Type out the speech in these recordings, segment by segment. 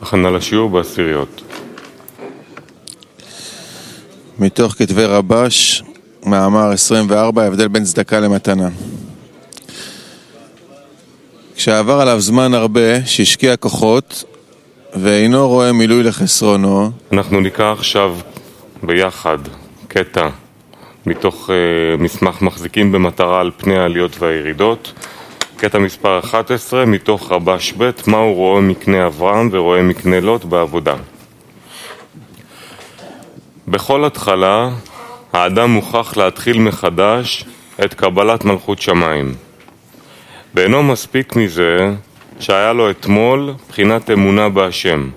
הכנה לשיעור בעשיריות. מתוך כתבי רבש, מאמר 24, ההבדל בין צדקה למתנה. כשעבר עליו זמן הרבה שהשקיע כוחות ואינו רואה מילוי לחסרונו, אנחנו ניקח עכשיו ביחד קטע מתוך מסמך מחזיקים במטרה על פני העליות והירידות, קטע מספר 11 מתוך רבש ב', מהו רואה מקנה אברהם ורואה מקנה לוט בעבודה. בכל התחלה האדם מוכרח להתחיל מחדש את קבלת מלכות שמיים. ואינו מספיק מזה שהיה לו אתמול בחינת אמונה בהשם.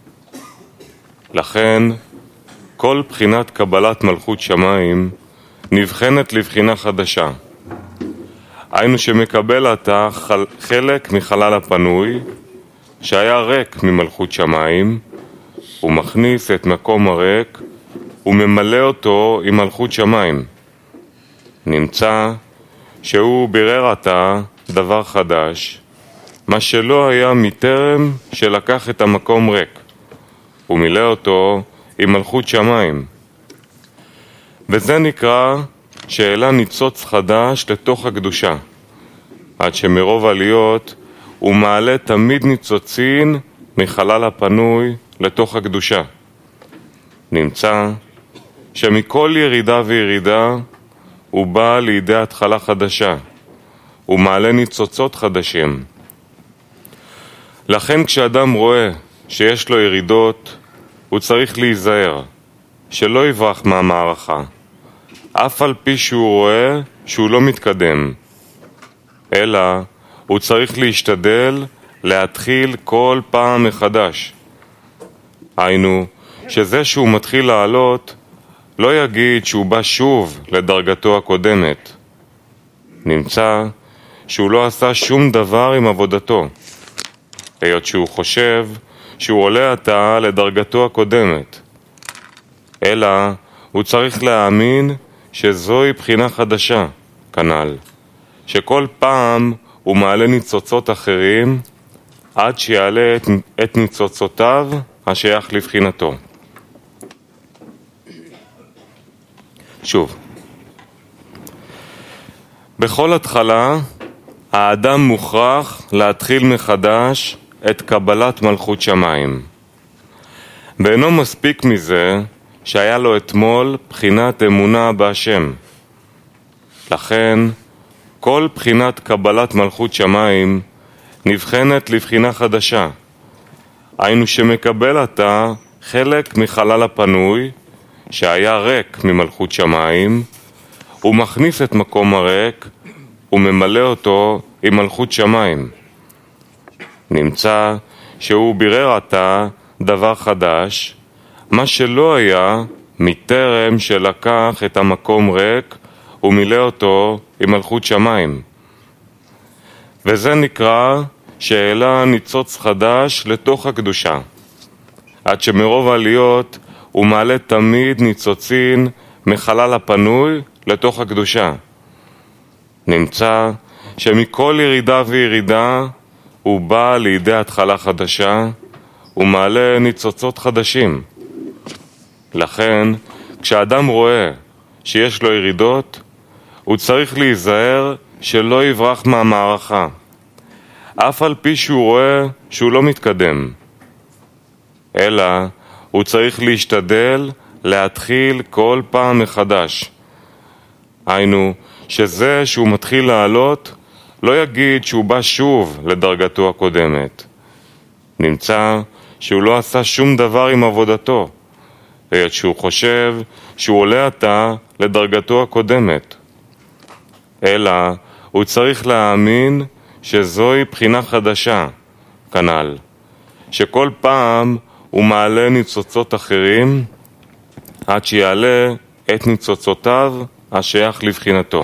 לכן כל בחינת קבלת מלכות שמיים נבחנת לבחינה חדשה. היינו שמקבל עתה חלק מחלל הפנוי שהיה ריק ממלכות שמיים, הוא מכניס את מקום הריק וממלא אותו עם מלכות שמיים. נמצא שהוא בירר עתה דבר חדש, מה שלא היה מטרם שלקח את המקום ריק, הוא מילא אותו עם מלכות שמיים. וזה נקרא שאלה ניצוץ חדש לתוך הקדושה, עד שמרוב עליות הוא מעלה תמיד ניצוצין מחלל הפנוי לתוך הקדושה. נמצא שמכל ירידה וירידה הוא בא לידי התחלה חדשה, הוא מעלה ניצוצות חדשים. לכן כשאדם רואה שיש לו ירידות, הוא צריך להיזהר, שלא יברח מהמערכה, אף על פי שהוא רואה שהוא לא מתקדם, אלא הוא צריך להשתדל להתחיל כל פעם מחדש. היינו, שזה שהוא מתחיל לעלות, לא יגיד שהוא בא שוב לדרגתו הקודמת. נמצא שהוא לא עשה שום דבר עם עבודתו, היות שהוא חושב שהוא עולה עתה לדרגתו הקודמת. אלא הוא צריך להאמין שזוהי בחינה חדשה, כנ"ל, שכל פעם הוא מעלה ניצוצות אחרים עד שיעלה את ניצוצותיו השייך לבחינתו. שוב, בכל התחלה האדם מוכרח להתחיל מחדש את קבלת מלכות שמיים. ואינו מספיק מזה שהיה לו אתמול בחינת אמונה בהשם. לכן כל בחינת קבלת מלכות שמיים נבחנת לבחינה חדשה. היינו שמקבל עתה חלק מחלל הפנוי שהיה ריק ממלכות שמיים, הוא מכניס את מקום הריק וממלא אותו עם מלכות שמיים. נמצא שהוא בירר עתה דבר חדש, מה שלא היה מטרם שלקח את המקום ריק ומילא אותו עם מלכות שמיים. וזה נקרא שאלה ניצוץ חדש לתוך הקדושה, עד שמרוב עליות הוא מעלה תמיד ניצוצין מחלל הפנוי לתוך הקדושה. נמצא שמכל ירידה וירידה הוא בא לידי התחלה חדשה, הוא מעלה ניצוצות חדשים. לכן כשאדם רואה שיש לו ירידות, הוא צריך להיזהר שלא יברח מהמערכה, אף על פי שהוא רואה שהוא לא מתקדם. אלא הוא צריך להשתדל להתחיל כל פעם מחדש. היינו, שזה שהוא מתחיל לעלות, לא יגיד שהוא בא שוב לדרגתו הקודמת. נמצא שהוא לא עשה שום דבר עם עבודתו, היות שהוא חושב שהוא עולה עתה לדרגתו הקודמת. אלא הוא צריך להאמין שזוהי בחינה חדשה, כנ"ל, שכל פעם הוא מעלה ניצוצות אחרים עד שיעלה את ניצוצותיו השייך לבחינתו.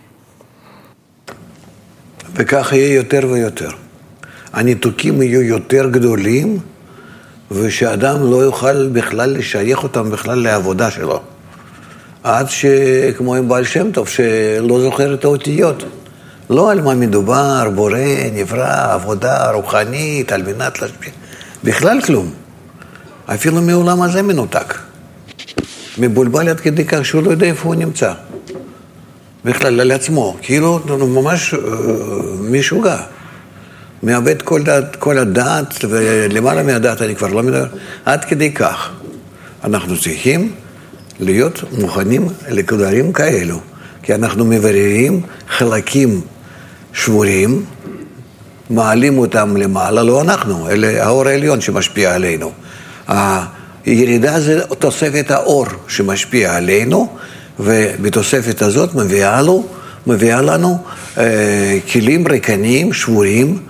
וכך יהיה יותר ויותר. הניתוקים יהיו יותר גדולים, ושאדם לא יוכל בכלל לשייך אותם בכלל לעבודה שלו. עד שכמו עם בעל שם טוב, שלא זוכר את האותיות. לא על מה מדובר, בורא, נברא, עבודה רוחנית, על מנת להשפיע. בכלל כלום. אפילו מעולם הזה מנותק. מבולבל עד כדי כך שהוא לא יודע איפה הוא נמצא. בכלל על עצמו, כאילו ממש משוגע. מאבד כל הדעת, ולמעלה מהדעת אני כבר לא מדבר, עד כדי כך. אנחנו צריכים להיות מוכנים לכדרים כאלו, כי אנחנו מבררים חלקים שבורים, מעלים אותם למעלה, לא אנחנו, אלא האור העליון שמשפיע עלינו. הירידה זה תוספת האור שמשפיע עלינו, ובתוספת הזאת מביאה לנו כלים ריקניים, שבורים,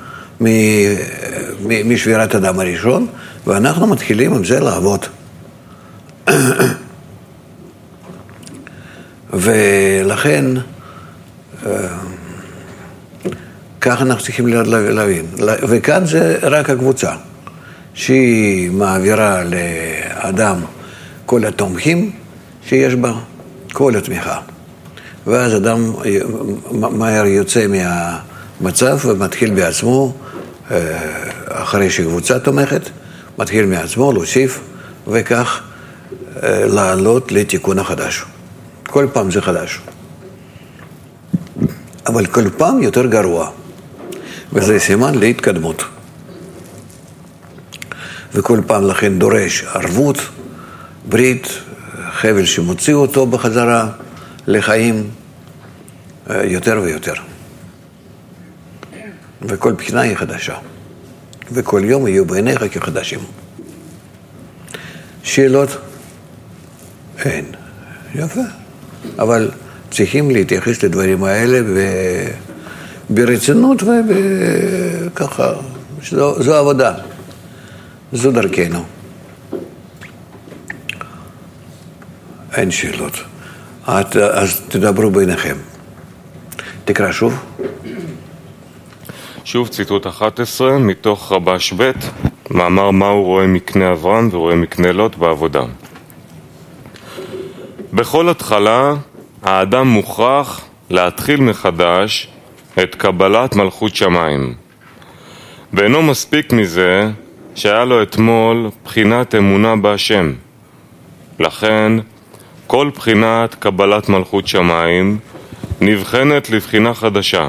משבירת אדם הראשון, ואנחנו מתחילים עם זה לעבוד. ולכן, ככה אנחנו צריכים להבין. וכאן זה רק הקבוצה, שהיא מעבירה לאדם כל התומכים שיש בה, כל התמיכה. ואז אדם מהר יוצא מהמצב ומתחיל בעצמו, אחרי שקבוצה תומכת, מתחיל מעצמו להוסיף, וכך לעלות לתיקון החדש. כל פעם זה חדש. אבל כל פעם יותר גרוע. וזה סימן להתקדמות. וכל פעם לכן דורש ערבות, ברית, חבל שמוציא אותו בחזרה לחיים יותר ויותר. וכל בחינה היא חדשה. וכל יום יהיו בעיניך כחדשים. שאלות? אין. יפה. אבל צריכים להתייחס לדברים האלה ברצינות וככה. זו עבודה. זו דרכנו. אין שאלות. אז תדברו ביניכם. תקרא שוב. שוב ציטוט 11 מתוך רבש ב', מאמר מה הוא רואה מקנה אברהם ורואה מקנה לוט בעבודה. בכל התחלה האדם מוכרח להתחיל מחדש את קבלת מלכות שמיים. ואינו מספיק מזה שהיה לו אתמול בחינת אמונה בהשם. לכן כל בחינת קבלת מלכות שמיים נבחנת לבחינה חדשה.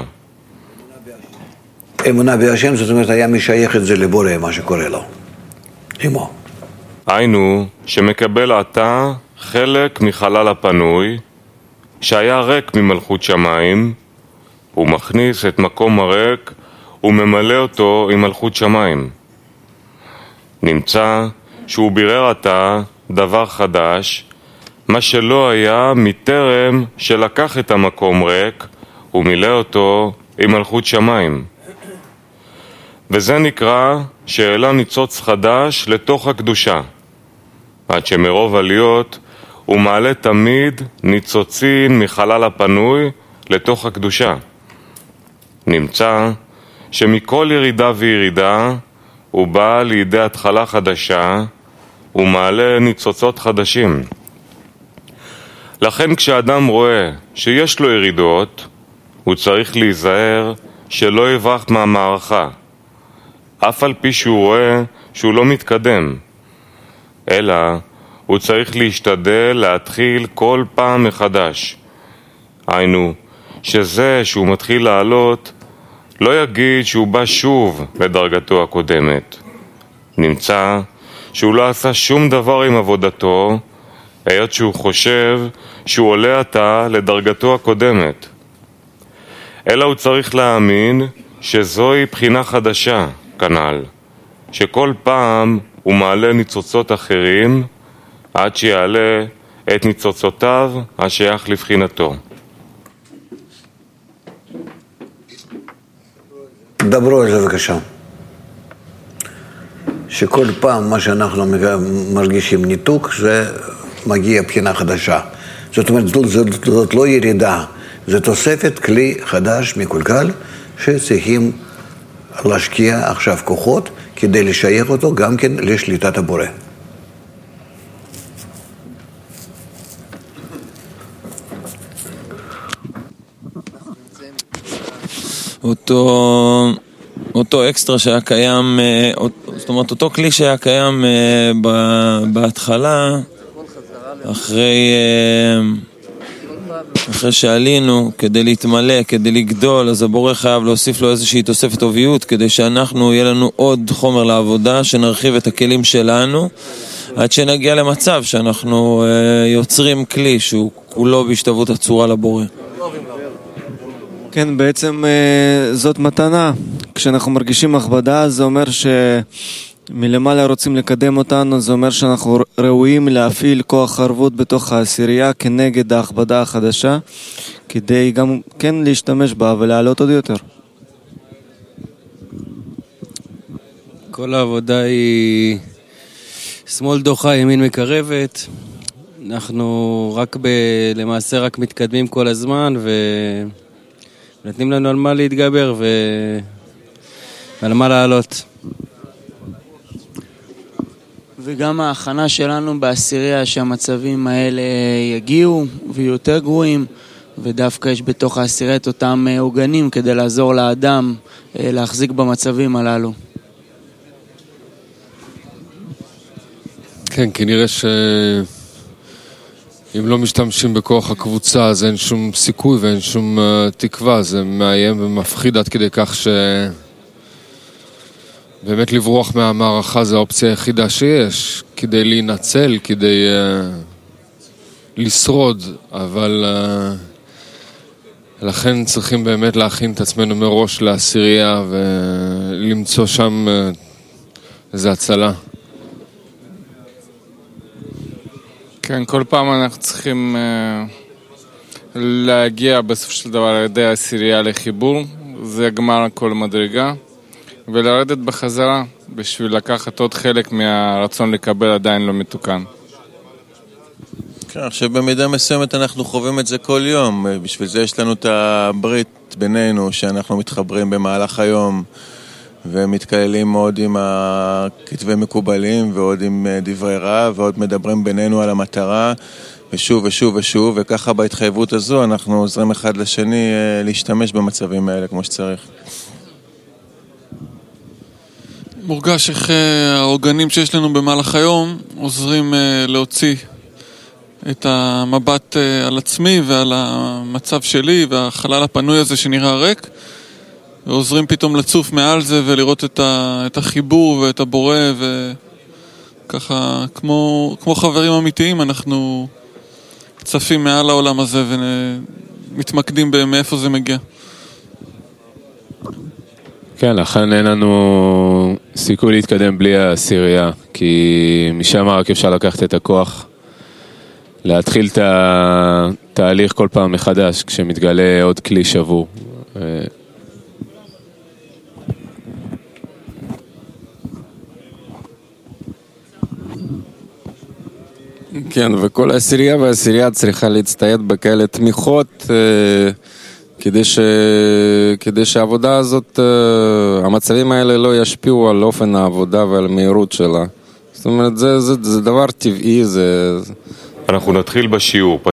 אמונה בהשם, זאת אומרת, היה משייך את זה לבורא, מה שקורה לו. עמו. היינו שמקבל עתה חלק מחלל הפנוי, שהיה ריק ממלכות שמיים, הוא מכניס את מקום הריק וממלא אותו עם מלכות שמיים. נמצא שהוא בירר עתה דבר חדש, מה שלא היה מטרם שלקח את המקום ריק ומילא אותו עם מלכות שמיים. וזה נקרא שאלה ניצוץ חדש לתוך הקדושה, עד שמרוב עליות הוא מעלה תמיד ניצוצין מחלל הפנוי לתוך הקדושה. נמצא שמכל ירידה וירידה הוא בא לידי התחלה חדשה ומעלה ניצוצות חדשים. לכן כשאדם רואה שיש לו ירידות, הוא צריך להיזהר שלא יברח מהמערכה, אף על פי שהוא רואה שהוא לא מתקדם, אלא הוא צריך להשתדל להתחיל כל פעם מחדש. היינו, שזה שהוא מתחיל לעלות, לא יגיד שהוא בא שוב לדרגתו הקודמת. נמצא שהוא לא עשה שום דבר עם עבודתו, היות שהוא חושב שהוא עולה עתה לדרגתו הקודמת. אלא הוא צריך להאמין שזוהי בחינה חדשה, כנ"ל, שכל פעם הוא מעלה ניצוצות אחרים עד שיעלה את ניצוצותיו השייך לבחינתו. דברו על זה בבקשה. שכל פעם מה שאנחנו מרגישים ניתוק, זה מגיע בחינה חדשה. זאת אומרת, זאת לא ירידה, זה תוספת כלי חדש מקולקל, שצריכים להשקיע עכשיו כוחות כדי לשייך אותו גם כן לשליטת הבורא. אותו אקסטרה שהיה קיים, זאת אומרת, אותו כלי שהיה קיים בהתחלה, אחרי שעלינו, כדי להתמלא, כדי לגדול, אז הבורא חייב להוסיף לו איזושהי תוספת טוביות, כדי שאנחנו, יהיה לנו עוד חומר לעבודה, שנרחיב את הכלים שלנו, עד שנגיע למצב שאנחנו יוצרים כלי שהוא כולו בהשתוות הצורה לבורא. כן, בעצם זאת מתנה. כשאנחנו מרגישים הכבדה, זה אומר שמלמעלה רוצים לקדם אותנו, זה אומר שאנחנו ראויים להפעיל כוח ערבות בתוך העשירייה כנגד ההכבדה החדשה, כדי גם כן להשתמש בה ולעלות עוד יותר. כל העבודה היא שמאל דוחה, ימין מקרבת. אנחנו למעשה רק מתקדמים כל הזמן ונותנים לנו על מה להתגבר ועל מה לעלות. וגם ההכנה שלנו בעשירייה שהמצבים האלה יגיעו ויהיו יותר גרועים, ודווקא יש בתוך העשירייה את אותם עוגנים כדי לעזור לאדם להחזיק במצבים הללו. כן, כי נראה שאם לא משתמשים בכוח הקבוצה אז אין שום סיכוי ואין שום תקווה, זה מאיים ומפחיד עד כדי כך באמת לברוח מהמערכה זה האופציה היחידה שיש, כדי להינצל, כדי לשרוד, אבל לכן צריכים באמת להכין את עצמנו מראש לעשירייה ולמצוא שם איזו הצלה. כן, כל פעם אנחנו צריכים להגיע בסופו של דבר על ידי העשירייה לחיבור, זה גמר כל מדרגה, ולרדת בחזרה בשביל לקחת עוד חלק מהרצון לקבל עדיין לא מתוקן. כן, עכשיו במידה מסוימת אנחנו חווים את זה כל יום, בשביל זה יש לנו את הברית בינינו שאנחנו מתחברים במהלך היום ומתקללים מאוד עם הכתבי מקובלים ועוד עם דברי רב ועוד מדברים בינינו על המטרה ושוב ושוב ושוב, וככה בהתחייבות הזו אנחנו עוזרים אחד לשני להשתמש במצבים האלה כמו שצריך. מורגש איך העוגנים שיש לנו במהלך היום עוזרים להוציא את המבט על עצמי ועל המצב שלי והחלל הפנוי הזה שנראה ריק, ועוזרים פתאום לצוף מעל זה ולראות את החיבור ואת הבורא, וככה כמו חברים אמיתיים אנחנו צפים מעל העולם הזה ומתמקדים מאיפה זה מגיע. כן, לכן אין לנו סיכוי להתקדם בלי העשירייה, כי משם רק אפשר לקחת את הכוח, להתחיל את התהליך כל פעם מחדש כשמתגלה עוד כלי שבור. כן, וכל העשירייה והעשירייה צריכה להצטייד בכאלה תמיכות כדי שהעבודה הזאת, המצבים האלה לא ישפיעו על אופן העבודה ועל המהירות שלה. זאת אומרת, זה דבר טבעי. אנחנו נתחיל בשיעור.